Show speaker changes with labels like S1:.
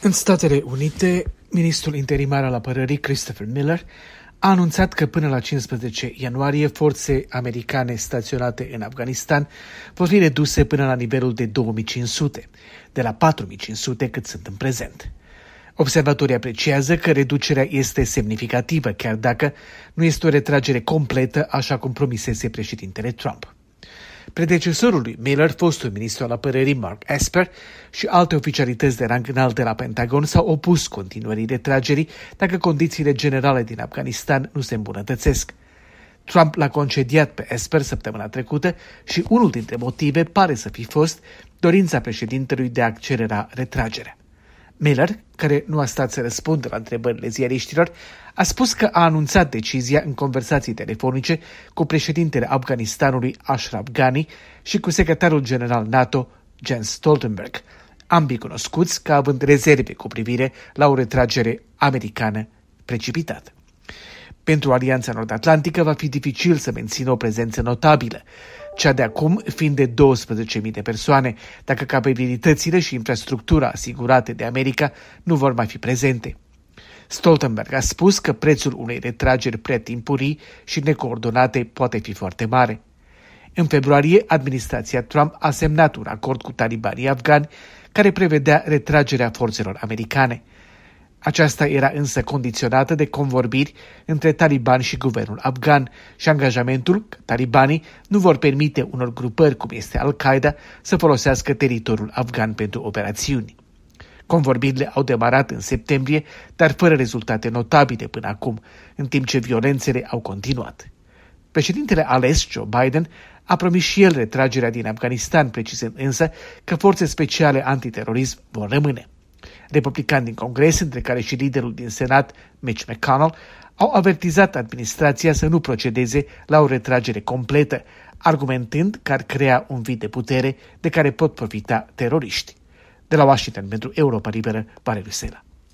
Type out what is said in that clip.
S1: În Statele Unite, ministrul interimar al apărării Christopher Miller a anunțat că până la 15 ianuarie forțe americane staționate în Afganistan vor fi reduse până la nivelul de 2500, de la 4500 cât sunt în prezent. Observatorii apreciază că reducerea este semnificativă, chiar dacă nu este o retragere completă, așa cum promisese președintele Trump. Predecesorul lui Miller, fostul ministru al apărării Mark Esper și alte oficialități de rang înalt de la Pentagon s-au opus continuării retragerii dacă condițiile generale din Afganistan nu se îmbunătățesc. Trump l-a concediat pe Esper săptămâna trecută și unul dintre motive pare să fi fost dorința președintelui de a accelera retragerea. Miller, care nu a stat să răspundă la întrebările ziariștilor, a spus că a anunțat decizia în conversații telefonice cu președintele Afganistanului Ashraf Ghani și cu secretarul general NATO Jens Stoltenberg, ambii cunoscuți ca având rezerve cu privire la o retragere americană precipitată. Pentru Alianța Nord-Atlantică va fi dificil să mențină o prezență notabilă, cea de acum fiind de 12.000 de persoane, dacă capabilitățile și infrastructura asigurate de America nu vor mai fi prezente. Stoltenberg a spus că prețul unei retrageri prea timpurii și necoordonate poate fi foarte mare. În februarie, administrația Trump a semnat un acord cu talibanii afgani care prevedea retragerea forțelor americane. Aceasta era însă condiționată de convorbiri între talibani și guvernul afgan și angajamentul că talibanii nu vor permite unor grupări cum este Al-Qaeda să folosească teritoriul afgan pentru operațiuni. Convorbirile au demarat în septembrie, dar fără rezultate notabile până acum, în timp ce violențele au continuat. Președintele ales, Joe Biden, a promis și el retragerea din Afganistan, precizând însă că forțe speciale antiterorism vor rămâne. Republicani din Congres, între care și liderul din Senat, Mitch McConnell, au avertizat administrația să nu procedeze la o retragere completă, argumentând că ar crea un vid de putere de care pot profita teroriști. De la Washington pentru Europa Liberă, Valeriu Sela.